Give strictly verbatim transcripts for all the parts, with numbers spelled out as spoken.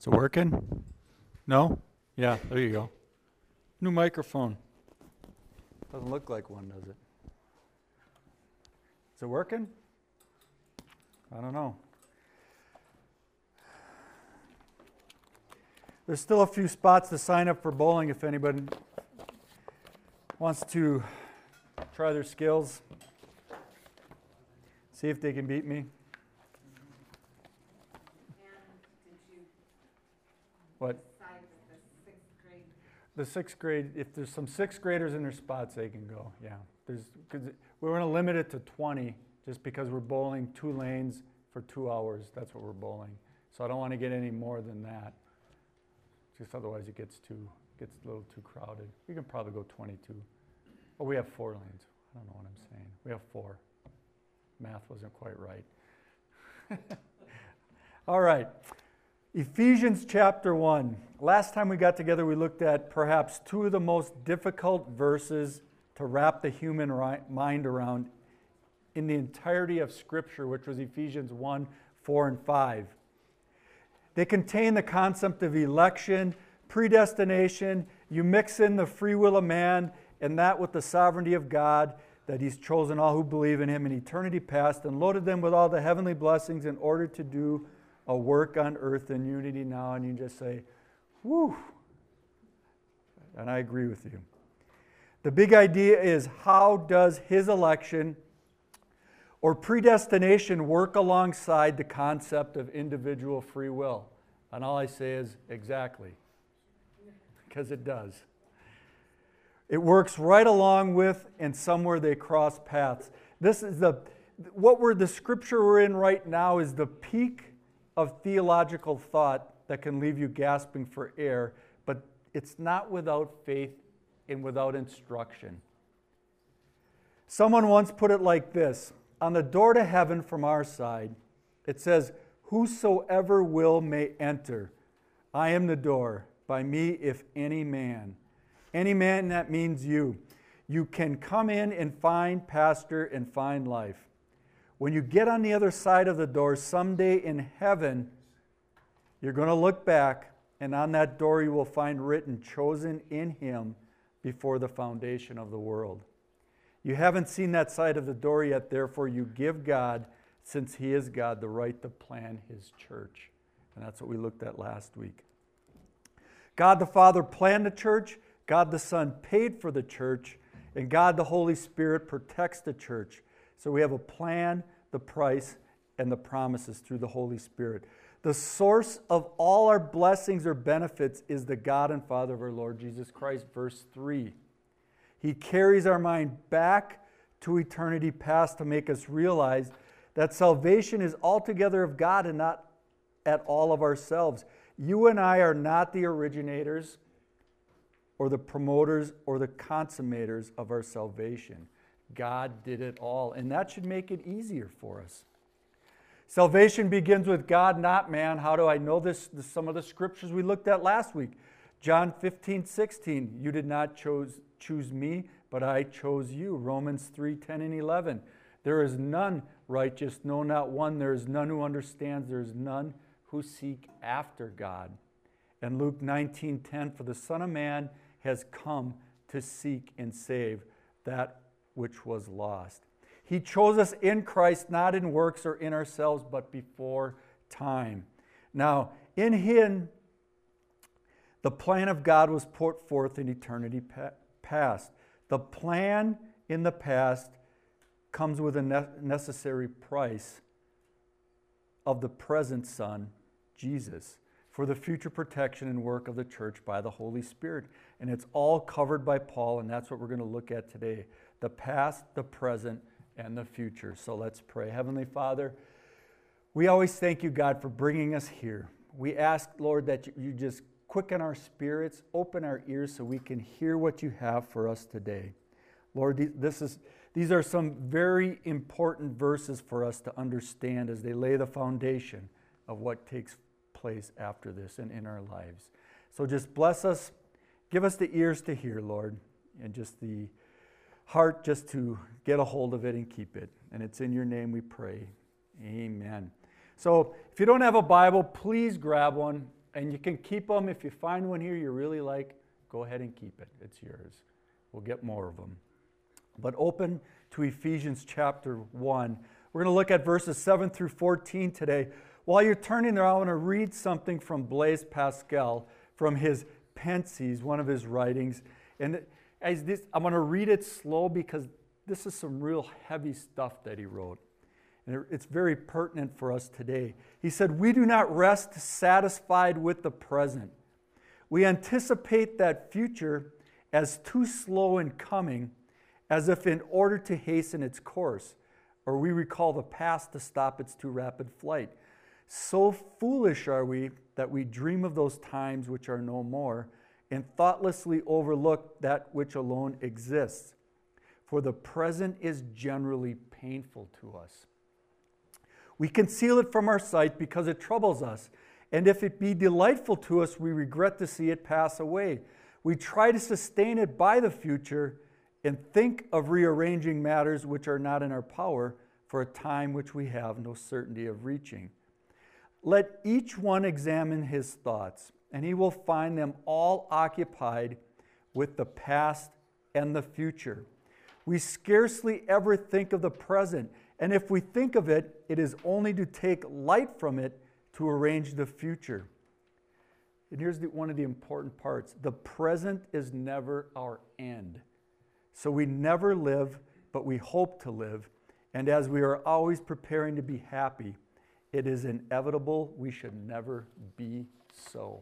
Is it working? No? Yeah, there you go. New microphone. Doesn't look like one, does it? Is it working? I don't know. There's still a few spots to sign up for bowling if anybody wants to try their skills. See if they can beat me. What? The sixth grade, if there's some sixth graders in their spots, they can go, yeah. There's, because we're going to limit it to twenty just because we're bowling two lanes for two hours. That's what we're bowling. So I don't want to get any more than that. Just otherwise it gets too, gets a little too crowded. We can probably go twenty-two. Oh, we have four lanes. I don't know what I'm saying. We have four. Math wasn't quite right. All right. Ephesians chapter one. Last time we got together, we looked at perhaps two of the most difficult verses to wrap the human ri- mind around in the entirety of Scripture, which was Ephesians one, four, and five. They contain the concept of election, predestination. You mix in the free will of man and that with the sovereignty of God, that He's chosen all who believe in Him in eternity past and loaded them with all the heavenly blessings in order to do a work on earth in unity now. And you just say, whew. And I agree with you. The big idea is, how does His election or predestination work alongside the concept of individual free will? And all I say is, exactly. Because it does. It works right along with, and somewhere they cross paths. This is the, what we're, the scripture we're in right now is the peak of theological thought that can leave you gasping for air, but it's not without faith and without instruction. Someone once put it like this: on the door to heaven from our side, it says, whosoever will may enter. I am the door. By me, if any man. Any man, that means you. You can come in and find pastor and find life. When you get on the other side of the door, someday in heaven, you're going to look back, and on that door you will find written, chosen in Him before the foundation of the world. You haven't seen that side of the door yet, therefore you give God, since He is God, the right to plan His church. And that's what we looked at last week. God the Father planned the church, God the Son paid for the church, and God the Holy Spirit protects the church. So we have a plan, the price, and the promises through the Holy Spirit. The source of all our blessings or benefits is the God and Father of our Lord Jesus Christ, verse three. He carries our mind back to eternity past to make us realize that salvation is altogether of God and not at all of ourselves. You and I are not the originators or the promoters or the consummators of our salvation. God did it all, and that should make it easier for us. Salvation begins with God, not man. How do I know this? this some of the scriptures we looked at last week. John fifteen, sixteen, you did not choose, choose me, but I chose you. Romans three, ten and eleven. There is none righteous, no, not one. There is none who understands. There is none who seek after God. And Luke nineteen, ten, for the Son of Man has come to seek and save that which was lost. He chose us in Christ, not in works or in ourselves, but before time. Now, in Him, the plan of God was put forth in eternity past. The plan in the past comes with a ne- necessary price of the present Son, Jesus, for the future protection and work of the church by the Holy Spirit. And it's all covered by Paul, and that's what we're going to look at today. The past, the present, and the future. So let's pray. Heavenly Father, we always thank you, God, for bringing us here. We ask, Lord, that you just quicken our spirits, open our ears so we can hear what you have for us today. Lord, this is, these are some very important verses for us to understand as they lay the foundation of what takes place after this and in our lives. So just bless us. Give us the ears to hear, Lord, and just the heart just to get a hold of it and keep it. And it's in your name we pray. Amen. So if you don't have a Bible, please grab one. And you can keep them. If you find one here you really like, go ahead and keep it. It's yours. We'll get more of them. But open to Ephesians chapter one. We're going to look at verses seven through fourteen today. While you're turning there, I want to read something from Blaise Pascal from his Pensies, one of his writings. And as this, I'm going to read it slow because this is some real heavy stuff that he wrote. And it's very pertinent for us today. He said, "We do not rest satisfied with the present. We anticipate that future as too slow in coming, as if in order to hasten its course, or we recall the past to stop its too rapid flight. So foolish are we that we dream of those times which are no more, and thoughtlessly overlook that which alone exists. For the present is generally painful to us. We conceal it from our sight because it troubles us, and if it be delightful to us, we regret to see it pass away. We try to sustain it by the future, and think of rearranging matters which are not in our power for a time which we have no certainty of reaching. Let each one examine his thoughts, and he will find them all occupied with the past and the future. We scarcely ever think of the present, and if we think of it, it is only to take light from it to arrange the future." And here's the, one of the important parts. The present is never our end. So we never live, but we hope to live. And as we are always preparing to be happy, it is inevitable we should never be so.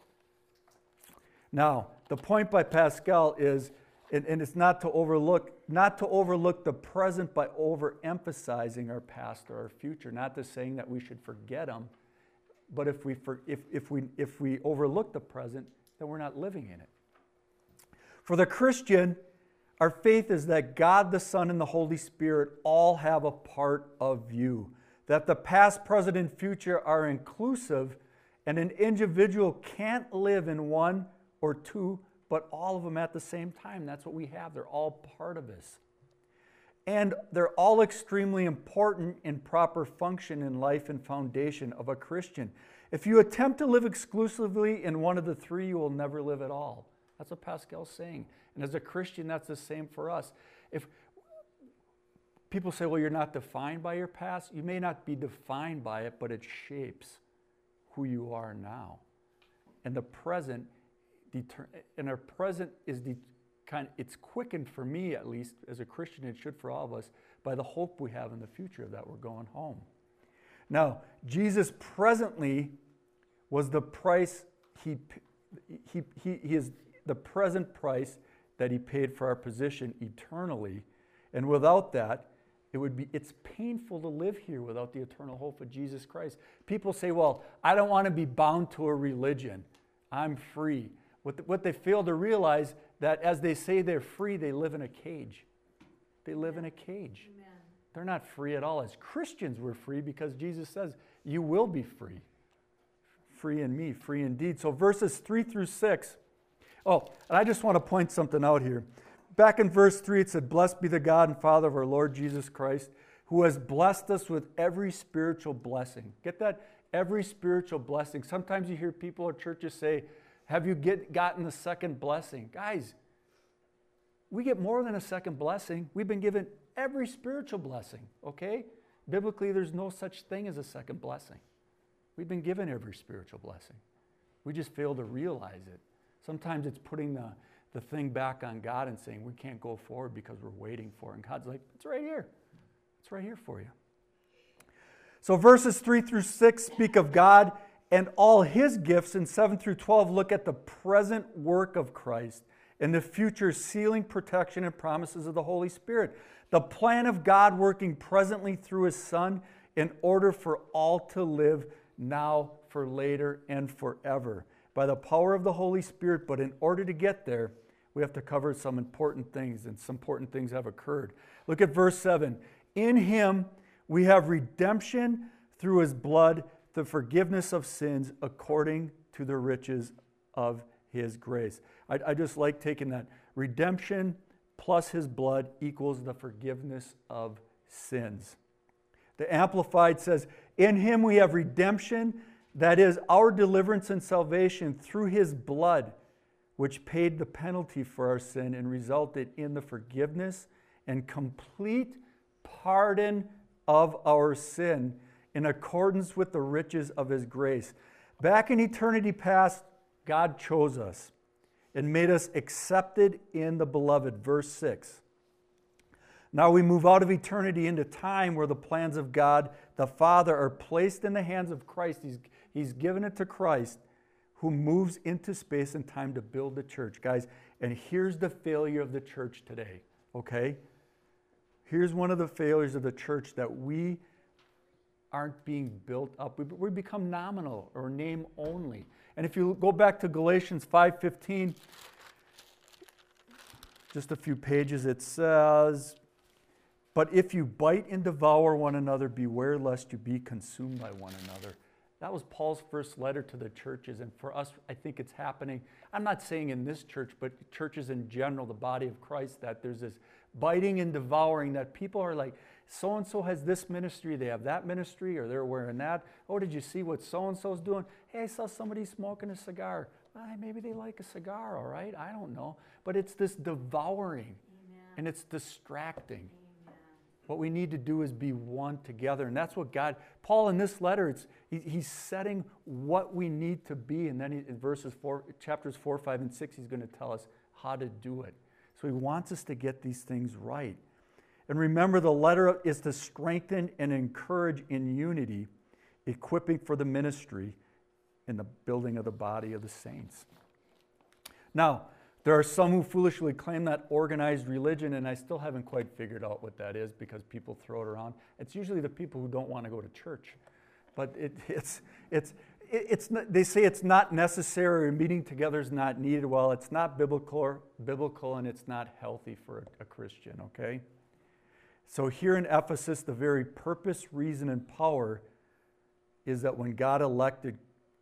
Now, the point by Pascal is, and, and it's not to overlook, not to overlook the present by overemphasizing our past or our future. Not to saying that we should forget them, but if we for, if if we if we overlook the present, then we're not living in it. For the Christian, our faith is that God the Son and the Holy Spirit all have a part of you. That the past, present, and future are inclusive, and an individual can't live in one or two, but all of them at the same time. That's what we have. They're all part of us. And they're all extremely important in proper function in life and foundation of a Christian. If you attempt to live exclusively in one of the three, you will never live at all. That's what Pascal's saying. And as a Christian, that's the same for us. If people say, well, you're not defined by your past, you may not be defined by it, but it shapes who you are now. And the present, and our present is the kind of, it's quickened for me, at least as a Christian, it should for all of us, by the hope we have in the future that we're going home. Now, Jesus presently was the price he he he, he is the present price that he paid for our position eternally, and without that, it would be it's painful to live here without the eternal hope of Jesus Christ. People say, "Well, I don't want to be bound to a religion. I'm free." What, the, what they fail to realize that as they say they're free, they live in a cage. They live in a cage. Amen. They're not free at all. As Christians, we're free because Jesus says, you will be free. Free in me, free indeed. So verses three through six. Oh, and I just want to point something out here. Back in verse three, it said, "Blessed be the God and Father of our Lord Jesus Christ, who has blessed us with every spiritual blessing." Get that? Every spiritual blessing. Sometimes you hear people or churches say, have you get, gotten the second blessing? Guys, we get more than a second blessing. We've been given every spiritual blessing, okay? Biblically, there's no such thing as a second blessing. We've been given every spiritual blessing. We just fail to realize it. Sometimes it's putting the, the thing back on God and saying we can't go forward because we're waiting for it. And God's like, it's right here. It's right here for you. So verses three through six speak of God and all his gifts, and seven through twelve look at the present work of Christ and the future sealing, protection, and promises of the Holy Spirit. The plan of God working presently through his Son in order for all to live now, for later, and forever by the power of the Holy Spirit. But in order to get there, we have to cover some important things, and some important things have occurred. Look at verse seven. In him we have redemption through his blood, the forgiveness of sins according to the riches of his grace. I, I just like taking that. Redemption plus his blood equals the forgiveness of sins. The Amplified says, in him we have redemption, That is, our deliverance and salvation through his blood, which paid the penalty for our sin and resulted in the forgiveness and complete pardon of our sin in accordance with the riches of his grace. Back in eternity past, God chose us and made us accepted in the beloved. Verse six. Now we move out of eternity into time where the plans of God the Father are placed in the hands of Christ. He's, he's given it to Christ, who moves into space and time to build the church. Guys, and here's the failure of the church today, okay? Here's one of the failures of the church, that we aren't being built up. We, we become nominal or name only. And if you go back to Galatians five fifteen, just a few pages, it says, "But if you bite and devour one another, beware lest you be consumed by one another." That was Paul's first letter to the churches, and for us, I think it's happening. I'm not saying in this church, but churches in general, the body of Christ, that there's this biting and devouring, that people are like, so-and-so has this ministry, they have that ministry, or they're wearing that. Oh, did you see what so-and-so's doing? Hey, I saw somebody smoking a cigar. Well, maybe they like a cigar, all right? I don't know. But it's this devouring, Amen. And it's distracting. Amen. What we need to do is be one together, and that's what God, Paul in this letter, it's, he, he's setting what we need to be, and then he, in verses four, chapters four, five, and six, he's going to tell us how to do it. So he wants us to get these things right. And remember, the letter is to strengthen and encourage in unity, equipping for the ministry in the building of the body of the saints. Now, there are some who foolishly claim that organized religion, and I still haven't quite figured out what that is because people throw it around. It's usually the people who don't want to go to church. But it, it's, it's, it's not, they say it's not necessary, or meeting together is not needed. Well, it's not biblical, biblical and it's not healthy for a, a Christian, okay? So here in Ephesus, the very purpose, reason, and power is that when God elected,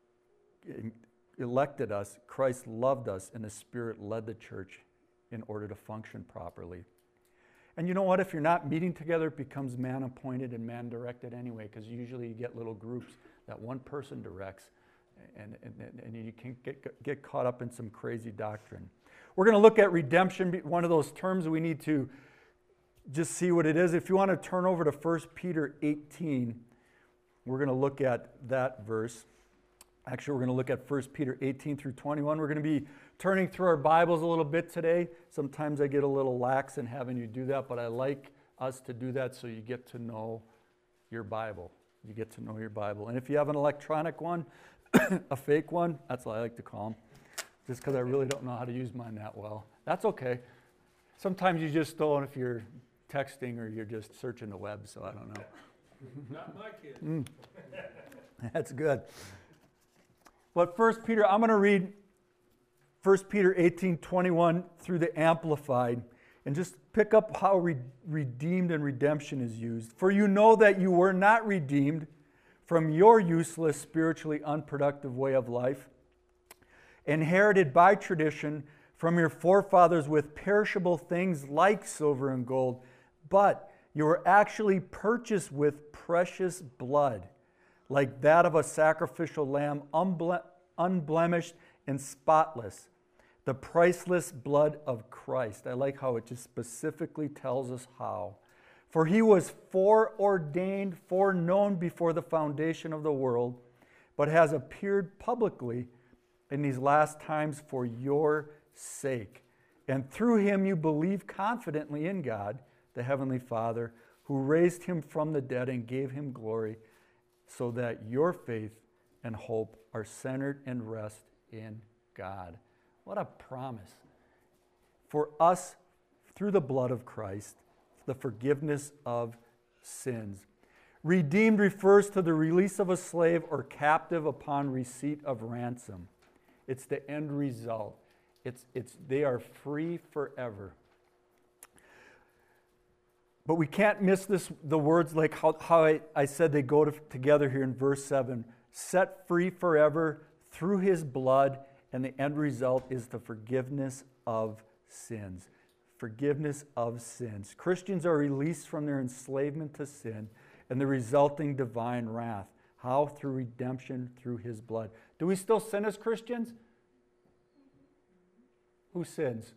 elected us, Christ loved us, and the Spirit led the church in order to function properly. And you know what? If you're not meeting together, it becomes man-appointed and man-directed anyway, because usually you get little groups that one person directs, and, and, and you can get, get caught up in some crazy doctrine. We're going to look at redemption, one of those terms we need to just see what it is. If you want to turn over to First Peter eighteen, we're going to look at that verse. Actually, we're going to look at First Peter eighteen through twenty-one. We're going to be turning through our Bibles a little bit today. Sometimes I get a little lax in having you do that, but I like us to do that so you get to know your Bible. You get to know your Bible. And if you have an electronic one, a fake one, that's what I like to call them, just because I really don't know how to use mine that well. That's okay. Sometimes you just don't if you're texting or you're just searching the web, so I don't know. Not my kid. Mm. That's good. But First Peter, I'm going to read First Peter eighteen twenty-one through the Amplified and just pick up how re- redeemed and redemption is used. For you know that you were not redeemed from your useless, spiritually unproductive way of life, inherited by tradition from your forefathers with perishable things like silver and gold, but you were actually purchased with precious blood, like that of a sacrificial lamb, unble- unblemished and spotless, the priceless blood of Christ. I like how it just specifically tells us how. For he was foreordained, foreknown before the foundation of the world, but has appeared publicly in these last times for your sake. And through him you believe confidently in God, the Heavenly Father, who raised him from the dead and gave him glory, so that your faith and hope are centered and rest in God. What a promise. For us, through the blood of Christ, the forgiveness of sins. Redeemed refers to the release of a slave or captive upon receipt of ransom. It's the end result. It's, it's, they are free forever. But we can't miss this, the words like how, how I, I said they go to, together here in verse seven. Set free forever through his blood, and the end result is the forgiveness of sins. Forgiveness of sins. Christians are released from their enslavement to sin and the resulting divine wrath. How? Through redemption through his blood. Do we still sin as Christians? Who sins?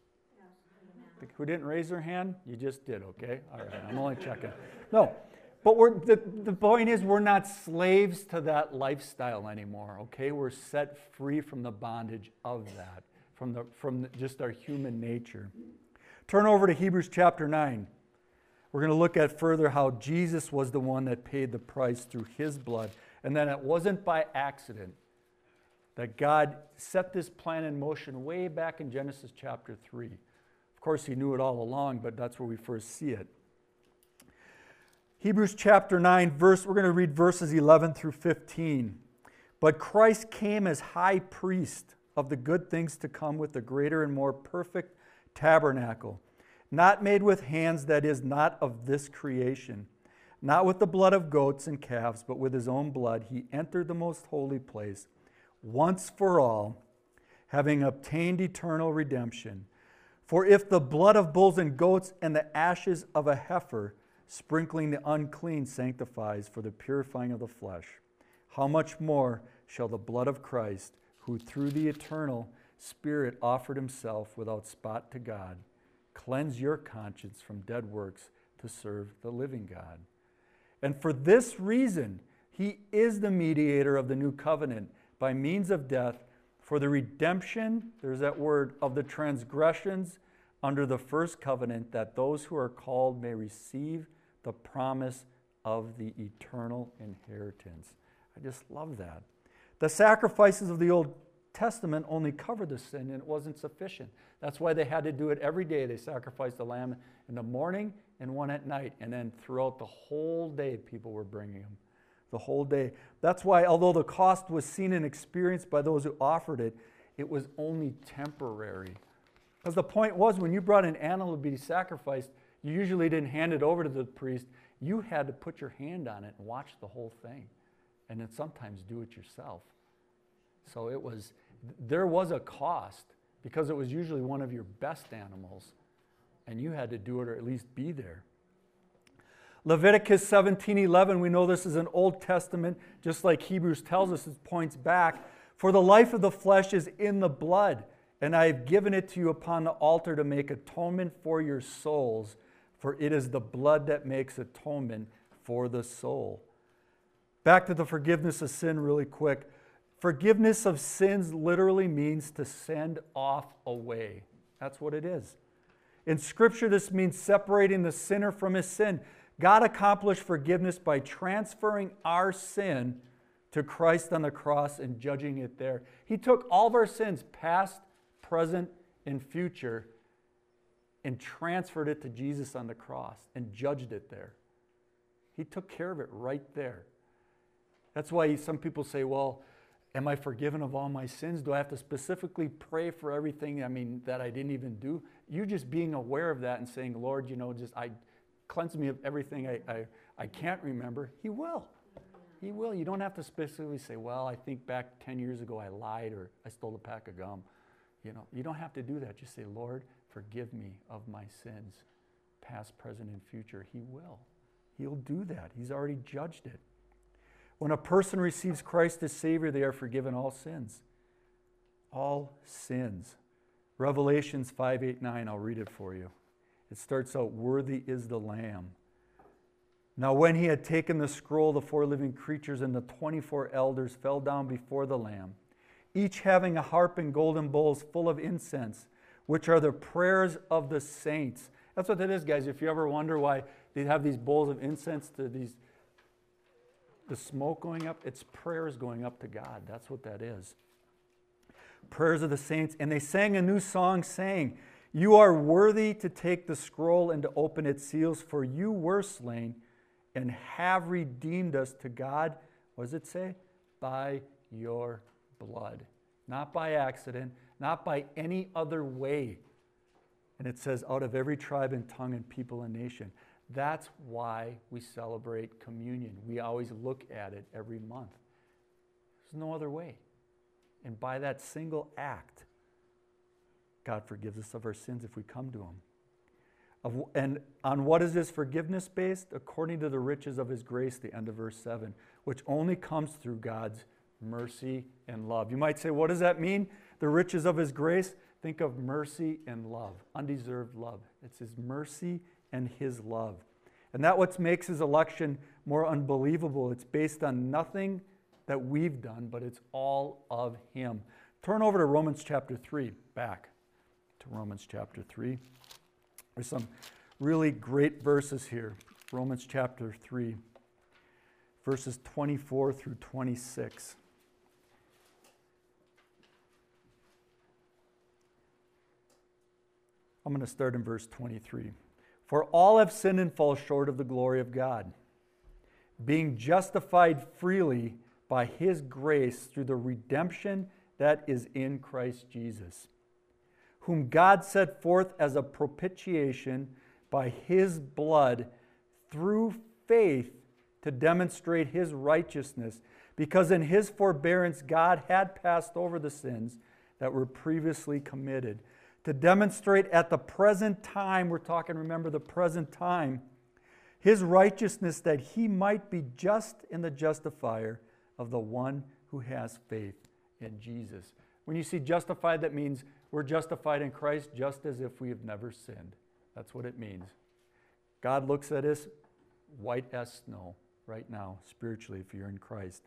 Who didn't raise their hand? You just did, okay? All right, I'm only checking. No, but we're, the, the point is we're not slaves to that lifestyle anymore, okay? We're set free from the bondage of that, from, the, from the, just our human nature. Turn over to Hebrews chapter nine. We're going to look at further how Jesus was the one that paid the price through his blood, and that it wasn't by accident that God set this plan in motion way back in Genesis chapter three. Of course, he knew it all along, but that's where we first see it. Hebrews chapter nine, verse, we're going to read verses eleven through fifteen. But Christ came as high priest of the good things to come with a greater and more perfect tabernacle, not made with hands, that is, not of this creation, not with the blood of goats and calves, but with his own blood. He entered the most holy place once for all, having obtained eternal redemption. For if the blood of bulls and goats and the ashes of a heifer, sprinkling the unclean, sanctifies for the purifying of the flesh, how much more shall the blood of Christ, who through the eternal Spirit offered himself without spot to God, cleanse your conscience from dead works to serve the living God? And for this reason, he is the mediator of the new covenant by means of death, for the redemption, there's that word, of the transgressions under the first covenant, that those who are called may receive the promise of the eternal inheritance. I just love that. The sacrifices of the Old Testament only covered the sin, and it wasn't sufficient. That's why they had to do it every day. They sacrificed a lamb in the morning and one at night, and then throughout the whole day people were bringing them. The whole day. That's why, although the cost was seen and experienced by those who offered it, it was only temporary. Because the point was, when you brought an animal to be sacrificed, you usually didn't hand it over to the priest. You had to put your hand on it and watch the whole thing, and then sometimes do it yourself. So it was, there was a cost, because it was usually one of your best animals, and you had to do it or at least be there. Leviticus seventeen eleven, we know this is an Old Testament, just like Hebrews tells us, it points back. For the life of the flesh is in the blood, and I have given it to you upon the altar to make atonement for your souls, for it is the blood that makes atonement for the soul. Back to the forgiveness of sin really quick. Forgiveness of sins literally means to send off away. That's what it is. In Scripture, this means separating the sinner from his sin. God accomplished forgiveness by transferring our sin to Christ on the cross and judging it there. He took all of our sins, past, present, and future, and transferred it to Jesus on the cross and judged it there. He took care of it right there. That's why some people say, well, am I forgiven of all my sins? Do I have to specifically pray for everything, I mean, that I didn't even do? You just being aware of that and saying, Lord, you know, just I cleanse me of everything I, I, I can't remember. He will. He will. You don't have to specifically say, well, I think back ten years ago I lied or I stole a pack of gum. You know, you don't have to do that. Just say, Lord, forgive me of my sins, past, present, and future. He will. He'll do that. He's already judged it. When a person receives Christ as Savior, they are forgiven all sins. All sins. Revelations five, eight, nine, I'll read it for you. It starts out, worthy is the Lamb. Now when he had taken the scroll, the four living creatures and the twenty-four elders fell down before the Lamb, each having a harp and golden bowls full of incense, which are the prayers of the saints. That's what that is, guys. If you ever wonder why they have these bowls of incense, to these, the smoke going up, it's prayers going up to God. That's what that is. Prayers of the saints. And they sang a new song saying, you are worthy to take the scroll and to open its seals, for you were slain and have redeemed us to God, what does it say? By your blood. Not by accident, not by any other way. And it says, out of every tribe and tongue and people and nation. That's why we celebrate communion. We always look at it every month. There's no other way. And by that single act, God forgives us of our sins if we come to Him. Of, and on what is this forgiveness based? According to the riches of his grace, the end of verse seven, which only comes through God's mercy and love. You might say, what does that mean? The riches of his grace? Think of mercy and love, undeserved love. It's his mercy and his love. And that what makes his election more unbelievable. It's based on nothing that we've done, but it's all of him. Turn over to Romans chapter three, back to Romans chapter three. There's some really great verses here. Romans chapter three, verses twenty-four through twenty-six. I'm going to start in verse twenty-three. For all have sinned and fall short of the glory of God, being justified freely by his grace through the redemption that is in Christ Jesus, whom God set forth as a propitiation by his blood through faith to demonstrate his righteousness, because in his forbearance God had passed over the sins that were previously committed, to demonstrate at the present time, we're talking, remember, the present time, his righteousness, that he might be just in the justifier of the one who has faith in Jesus. When you see justified, that means we're justified in Christ just as if we have never sinned. That's what it means. God looks at us white as snow right now, spiritually, if you're in Christ.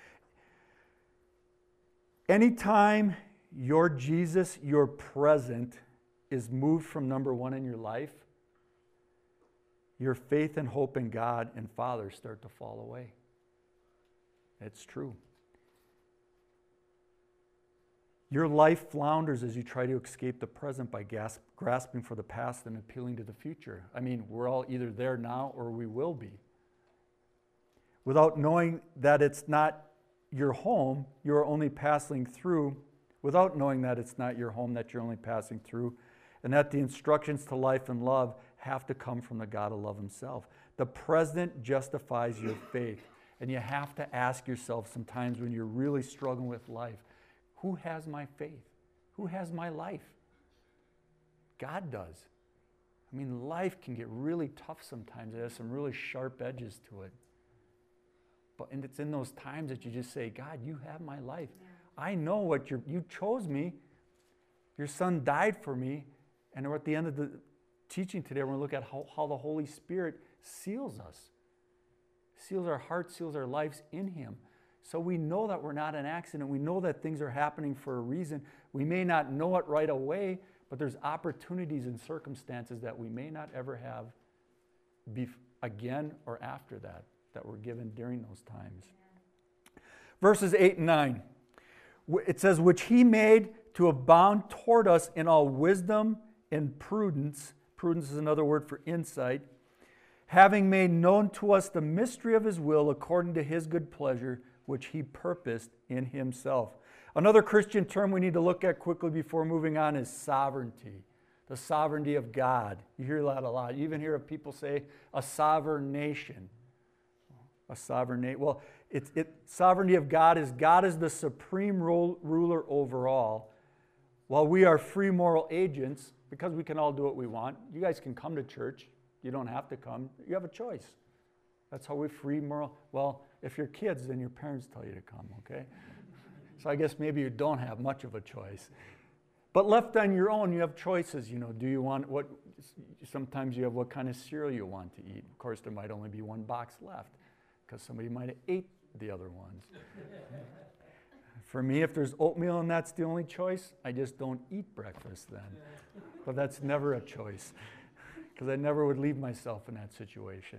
Anytime your Jesus, your present, is moved from number one in your life, your faith and hope in God and Father start to fall away. It's true. Your life flounders as you try to escape the present by gasp, grasping for the past and appealing to the future. I mean, we're all either there now or we will be. Without knowing that it's not your home, you're only passing through. Without knowing that it's not your home, that you're only passing through, and that the instructions to life and love have to come from the God of love himself. The present justifies your faith. And you have to ask yourself sometimes when you're really struggling with life, who has my faith? Who has my life? God does. I mean, life can get really tough sometimes. It has some really sharp edges to it. But and it's in those times that you just say, God, you have my life. Yeah. I know what you're, you chose me. Your son died for me. And we're at the end of the teaching today, we're going to look at how, how the Holy Spirit seals us. Seals our hearts, seals our lives in him. So we know that we're not an accident. We know that things are happening for a reason. We may not know it right away, but there's opportunities and circumstances that we may not ever have be again or after that, that were given during those times. Yeah. Verses eight and nine. It says, which he made to abound toward us in all wisdom and prudence. Prudence is another word for insight. Having made known to us the mystery of his will according to his good pleasure, which he purposed in himself. Another Christian term we need to look at quickly before moving on is sovereignty. The sovereignty of God. You hear that a lot. You even hear people say a sovereign nation. A sovereign nation. Well, it's it, sovereignty of God is God is the supreme rule, ruler over all. While we are free moral agents, because we can all do what we want. You guys can come to church. You don't have to come. You have a choice. That's how we free moral. Well, if you're kids, then your parents tell you to come, okay? So I guess maybe you don't have much of a choice. But left on your own, you have choices. You know, do you want what? Sometimes you have what kind of cereal you want to eat. Of course, there might only be one box left because somebody might have ate the other ones. For me, if there's oatmeal and that's the only choice, I just don't eat breakfast then. But that's never a choice because I never would leave myself in that situation.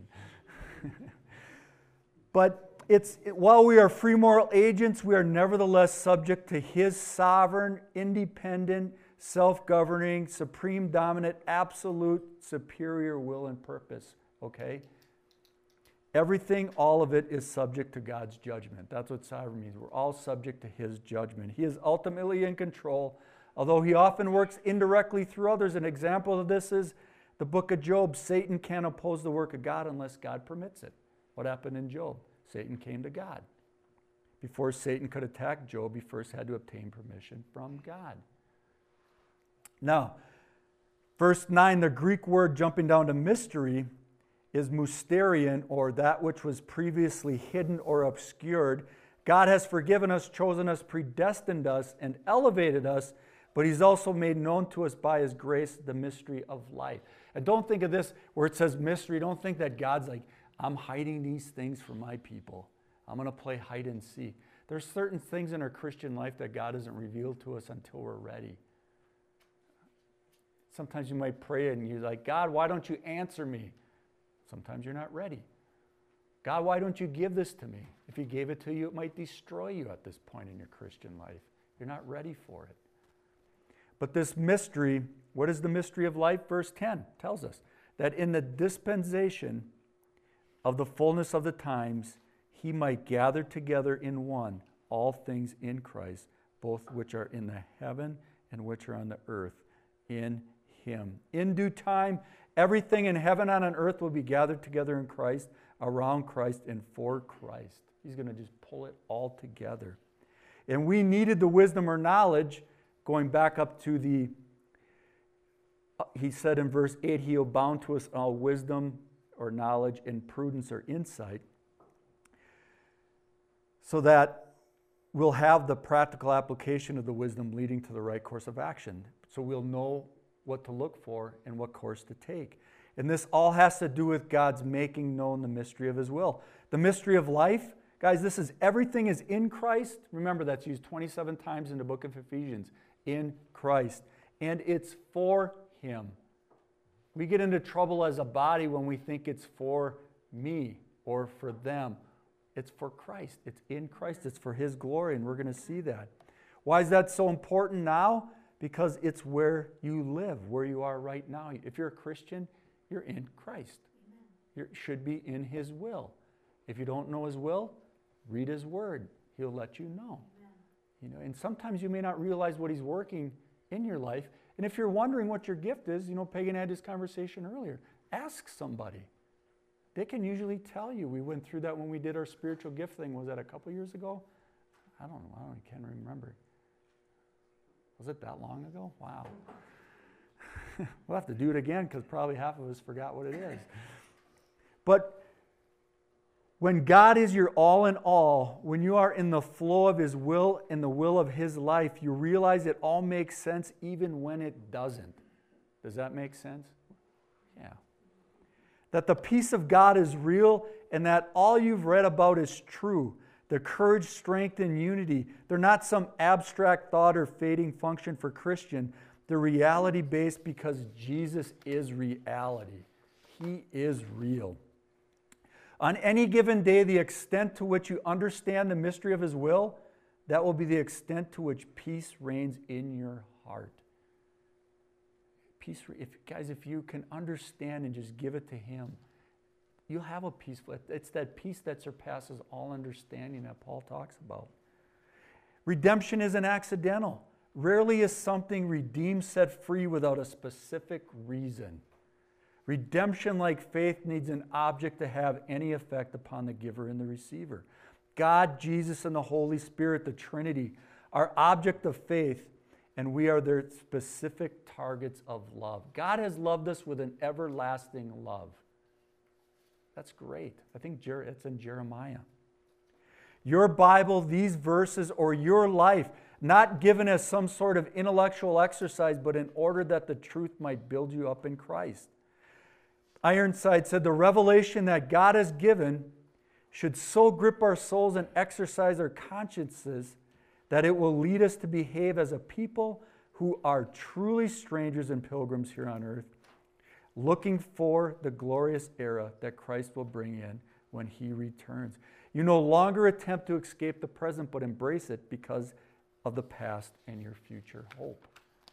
But it's it, while we are free moral agents, we are nevertheless subject to his sovereign, independent, self-governing, supreme, dominant, absolute, superior will and purpose. Okay? Everything, all of it, is subject to God's judgment. That's what sovereign means. We're all subject to his judgment. He is ultimately in control, although he often works indirectly through others. An example of this is the book of Job. Satan can't oppose the work of God unless God permits it. What happened in Job? Satan came to God. Before Satan could attack Job, he first had to obtain permission from God. Now, Verse nine, the Greek word jumping down to mystery is mysterion, or that which was previously hidden or obscured. God has forgiven us, chosen us, predestined us, and elevated us, but He's also made known to us by His grace the mystery of life. And don't think of this where it says mystery. Don't think that God's like, I'm hiding these things from my people. I'm going to play hide and seek. There's certain things in our Christian life that God hasn't revealed to us until we're ready. Sometimes you might pray and you're like, God, why don't you answer me? Sometimes you're not ready. God, why don't you give this to me? If He gave it to you, it might destroy you at this point in your Christian life. You're not ready for it. But this mystery, what is the mystery of life? Verse ten tells us that in the dispensation of the fullness of the times, He might gather together in one all things in Christ, both which are in the heaven and which are on the earth, in Him. In due time, everything in heaven and on earth will be gathered together in Christ, around Christ, and for Christ. He's going to just pull it all together. And we needed the wisdom or knowledge, going back up to the, he said in verse eight, He'll bound to us all wisdom or knowledge and prudence or insight, so that we'll have the practical application of the wisdom leading to the right course of action. So we'll know what to look for and what course to take. And this all has to do with God's making known the mystery of His will. The mystery of life, guys, this is everything is in Christ. Remember, that's used twenty-seven times in the book of Ephesians. In Christ. And it's for Him. We get into trouble as a body when we think it's for me or for them. It's for Christ. It's in Christ. It's for His glory, and we're going to see that. Why is that so important now? Because it's where you live, where you are right now. If you're a Christian, you're in Christ. You should be in His will. If you don't know His will, read His Word. He'll let you know. You know, and sometimes you may not realize what He's working in your life. And if you're wondering what your gift is, you know, Pagan had this conversation earlier. Ask somebody. They can usually tell you. We went through that when we did our spiritual gift thing. Was that a couple years ago? I don't know. I don't, I can't remember. Was it that long ago? Wow. We'll have to do it again because probably half of us forgot what it is. But when God is your all in all, when you are in the flow of His will and the will of His life, you realize it all makes sense even when it doesn't. Does that make sense? Yeah. That the peace of God is real and that all you've read about is true. The courage, strength, and unity, they're not some abstract thought or fading function for Christian. They're reality-based because Jesus is reality. He is real. On any given day, the extent to which you understand the mystery of His will, that will be the extent to which peace reigns in your heart. Peace, if, guys, if you can understand and just give it to Him, you'll have a peaceful, it's that peace that surpasses all understanding that Paul talks about. Redemption isn't accidental. Rarely is something redeemed, set free without a specific reason. Redemption, like faith, needs an object to have any effect upon the giver and the receiver. God, Jesus, and the Holy Spirit, the Trinity, are object of faith, and we are their specific targets of love. God has loved us with an everlasting love. That's great. I think it's in Jeremiah. Your Bible, these verses, or your life, not given as some sort of intellectual exercise, but in order that the truth might build you up in Christ. Ironside said, the revelation that God has given should so grip our souls and exercise our consciences that it will lead us to behave as a people who are truly strangers and pilgrims here on earth, looking for the glorious era that Christ will bring in when He returns. You no longer attempt to escape the present, but embrace it because of the past and your future hope.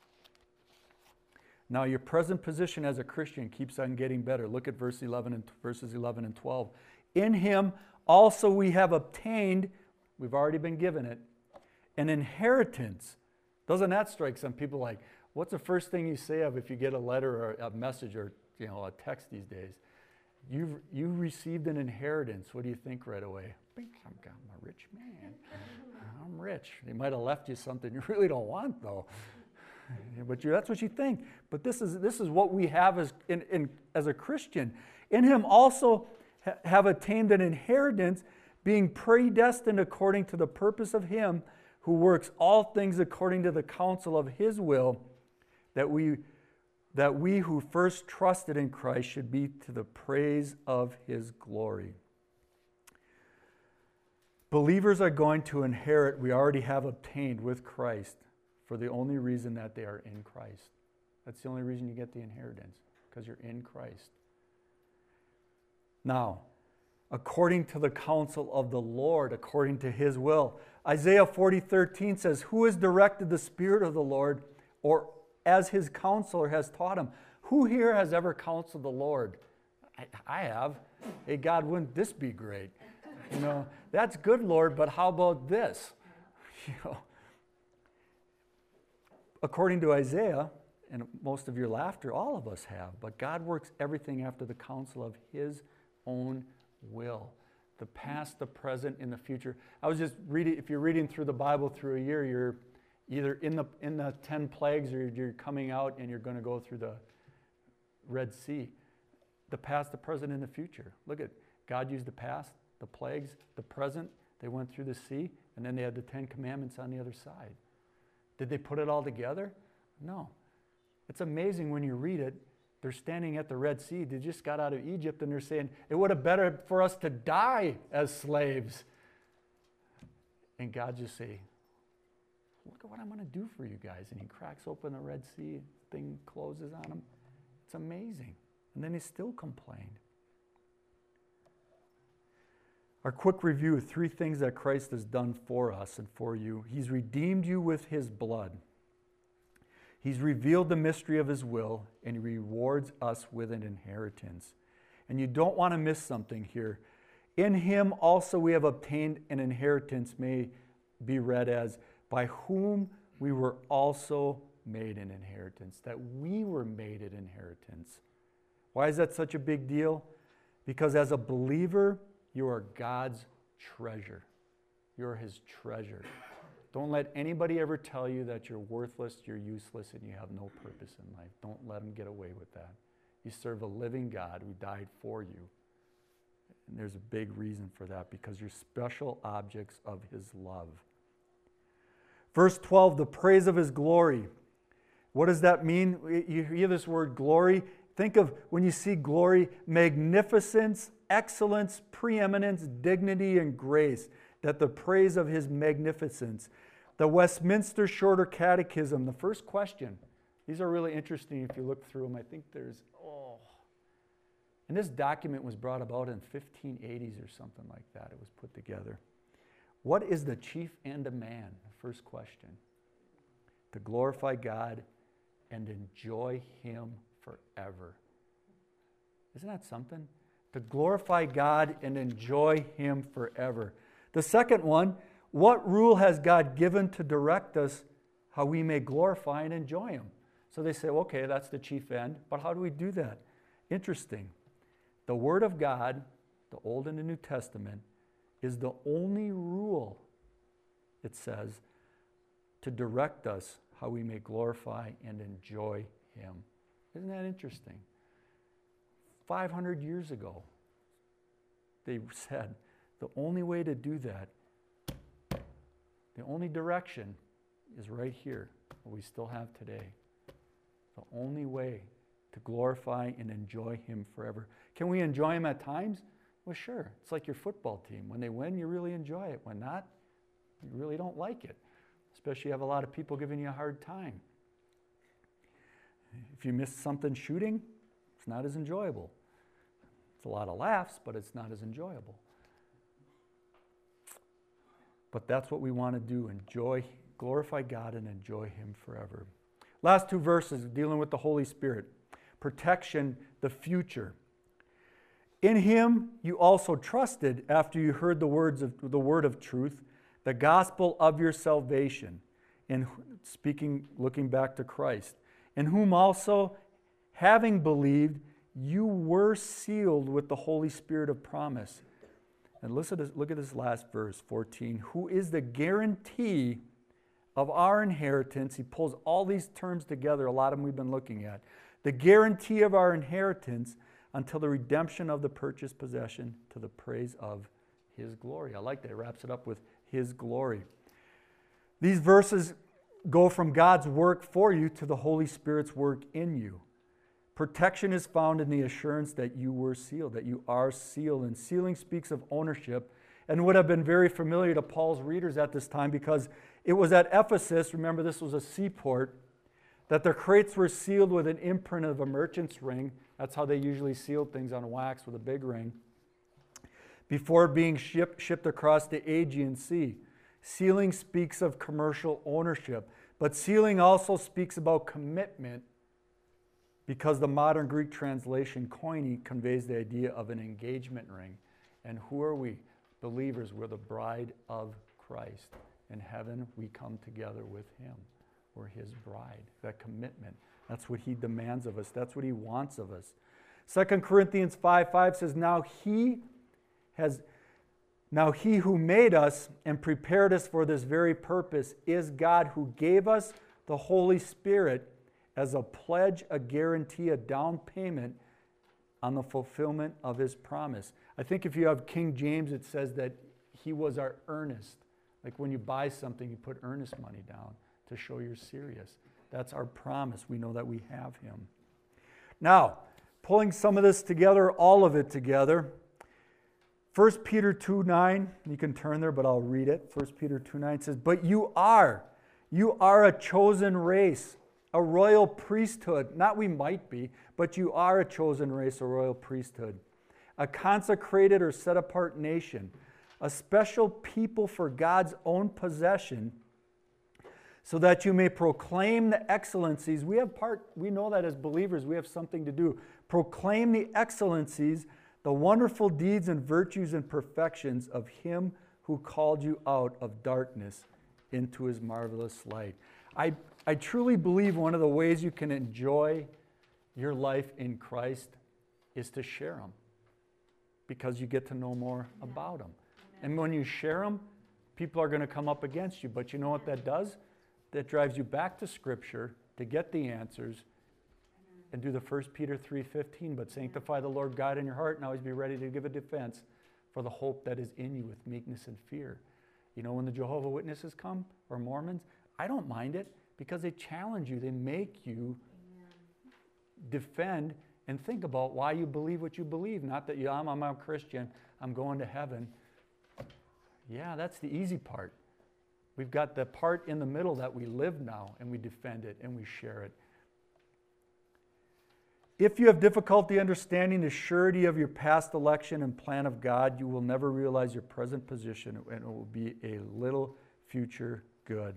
Now, your present position as a Christian keeps on getting better. Look at verse eleven and verses eleven and twelve. In Him also we have obtained, we've already been given it, an inheritance. Doesn't that strike some people like, what's the first thing you say of if you get a letter or a message or, you know, a text these days? You've you received an inheritance. What do you think right away? I'm, I'm a rich man. I'm rich. They might have left you something you really don't want, though. But you, that's what you think. But this is this is what we have as in, in as a Christian. In him also ha- have attained an inheritance, being predestined according to the purpose of him who works all things according to the counsel of his will, that we that we who first trusted in Christ should be to the praise of his glory. Believers are going to inherit, we already have obtained with Christ, for the only reason that they are in Christ. That's the only reason you get the inheritance, because you're in Christ. Now, according to the counsel of the Lord, according to his will. Isaiah forty thirteen says, who has directed the Spirit of the Lord, or as his counselor has taught him? Who here has ever counseled the Lord? I, I have. Hey, God, wouldn't this be great? You know, that's good, Lord, but how about this? You know, according to Isaiah, and most of your laughter, all of us have, but God works everything after the counsel of his own will. The past, the present, and the future. I was just reading, if you're reading through the Bible through a year, you're either in the in the ten plagues or you're coming out and you're going to go through the Red Sea. The past, the present, and the future. Look at, God used the past, the plagues, the present. They went through the sea, and then they had the Ten Commandments on the other side. Did they put it all together? No. It's amazing when you read it. They're standing at the Red Sea. They just got out of Egypt, and they're saying, it would have been better for us to die as slaves. And God just say, look at what I'm going to do for you guys. And he cracks open the Red Sea. Thing closes on him. It's amazing. And then he still complained. Our quick review of three things that Christ has done for us and for you. He's redeemed you with his blood. He's revealed the mystery of his will, and he rewards us with an inheritance. And you don't want to miss something here. In him also we have obtained an inheritance, may be read as, by whom we were also made an inheritance. That we were made an inheritance. Why is that such a big deal? Because as a believer, you are God's treasure. You're his treasure. Don't let anybody ever tell you that you're worthless, you're useless, and you have no purpose in life. Don't let them get away with that. You serve a living God who died for you. And there's a big reason for that, because you're special objects of his love. Verse twelve, the praise of his glory. What does that mean? You hear this word glory. Think of, when you see glory, magnificence, excellence, preeminence, dignity, and grace. That the praise of his magnificence. The Westminster Shorter Catechism, the first question. These are really interesting if you look through them. I think there's, oh. And this document was brought about in fifteen eighties or something like that. It was put together. What is the chief end of man? First question. To glorify God and enjoy him forever. Isn't that something? To glorify God and enjoy him forever. The second one, what rule has God given to direct us how we may glorify and enjoy him? So they say, okay, that's the chief end, but how do we do that? Interesting. The Word of God, the Old and the New Testament, is the only rule, it says, to direct us how we may glorify and enjoy him. Isn't that interesting? five hundred years ago, they said, the only way to do that, the only direction is right here, what we still have today. The only way to glorify and enjoy him forever. Can we enjoy him at times? Well, sure. It's like your football team. When they win, you really enjoy it. When not, you really don't like it. Especially you have a lot of people giving you a hard time. If you miss something shooting, it's not as enjoyable. It's a lot of laughs, but it's not as enjoyable. But that's what we want to do, enjoy, glorify God and enjoy him forever. Last two verses dealing with the Holy Spirit. Protection, the future. In him you also trusted after you heard the words of the word of truth, the gospel of your salvation. In speaking, looking back to Christ, in whom also, having believed, you were sealed with the Holy Spirit of promise. And listen to, look at this last verse, fourteen. Who is the guarantee of our inheritance. He pulls all these terms together, a lot of them we've been looking at. The guarantee of our inheritance until the redemption of the purchased possession to the praise of His glory. I like that. It wraps it up with His glory. These verses go from God's work for you to the Holy Spirit's work in you. Protection is found in the assurance that you were sealed, that you are sealed. And sealing speaks of ownership and would have been very familiar to Paul's readers at this time because it was at Ephesus, remember this was a seaport, that their crates were sealed with an imprint of a merchant's ring. That's how they usually sealed things, on wax with a big ring, before being shipped, shipped across the Aegean Sea. Sealing speaks of commercial ownership, but sealing also speaks about commitment because the modern Greek translation, koine, conveys the idea of an engagement ring. And who are we? Believers. We're the bride of Christ. In heaven, we come together with Him. We're His bride. That commitment. That's what He demands of us. That's what He wants of us. Second Corinthians five five says, Now He has... Now He who made us and prepared us for this very purpose is God, who gave us the Holy Spirit as a pledge, a guarantee, a down payment on the fulfillment of His promise. I think if you have King James, it says that He was our earnest. Like when you buy something, you put earnest money down to show you're serious. That's our promise. We know that we have Him. Now, pulling some of this together, all of it together, First Peter two nine, you can turn there, but I'll read it. First Peter two nine says, But you are, you are a chosen race, a royal priesthood. Not we might be, but you are a chosen race, a royal priesthood. A consecrated or set apart nation, a special people for God's own possession, so that you may proclaim the excellencies. We have part, we know that as believers, we have something to do. Proclaim the excellencies, the wonderful deeds and virtues and perfections of Him who called you out of darkness into His marvelous light. I, I truly believe one of the ways you can enjoy your life in Christ is to share Him, because you get to know more about Him. And when you share Him, people are going to come up against you. But you know what that does? That drives you back to Scripture to get the answers and do the First Peter three fifteen, but sanctify the Lord God in your heart and always be ready to give a defense for the hope that is in you with meekness and fear. You know, when the Jehovah's Witnesses come, or Mormons, I don't mind it because they challenge you. They make you defend and think about why you believe what you believe. Not that you, I'm, I'm a Christian, I'm going to heaven. Yeah, that's the easy part. We've got the part in the middle that we live now, and we defend it and we share it. If you have difficulty understanding the surety of your past election and plan of God, you will never realize your present position, and it will be a little future good.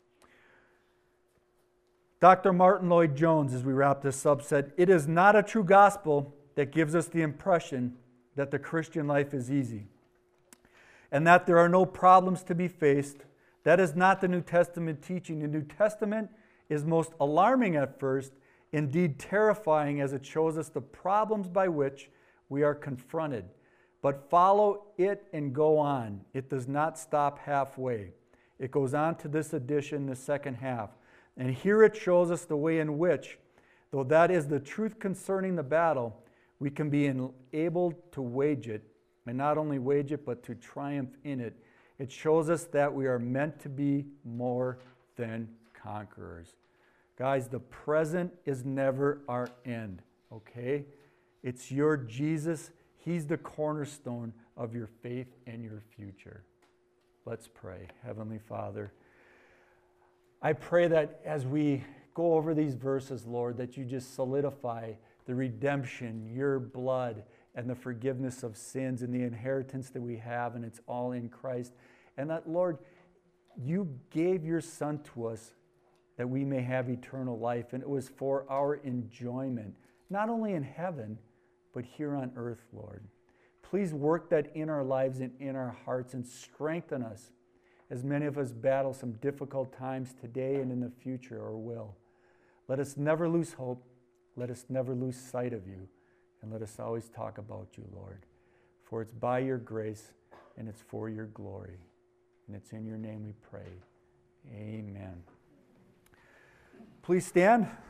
Doctor Martin Lloyd-Jones, as we wrap this up, said, It is not a true gospel that gives us the impression that the Christian life is easy and that there are no problems to be faced. That is not the New Testament teaching. The New Testament is most alarming at first, indeed terrifying, as it shows us the problems by which we are confronted. But follow it and go on. It does not stop halfway. It goes on to this edition, the second half. And here it shows us the way in which, though that is the truth concerning the battle, we can be able to wage it, and not only wage it, but to triumph in it. It shows us that we are meant to be more than conquerors. Guys, the present is never our end, okay? It's your Jesus. He's the cornerstone of your faith and your future. Let's pray. Heavenly Father, I pray that as we go over these verses, Lord, that you just solidify the redemption, your blood, and the forgiveness of sins and the inheritance that we have, and it's all in Christ. And that, Lord, you gave your Son to us that we may have eternal life, and it was for our enjoyment, not only in heaven, but here on earth, Lord. Please work that in our lives and in our hearts and strengthen us as many of us battle some difficult times today and in the future, or will. Let us never lose hope. Let us never lose sight of you. And let us always talk about you, Lord. For it's by your grace and it's for your glory. And it's in your name we pray. Amen. Please stand.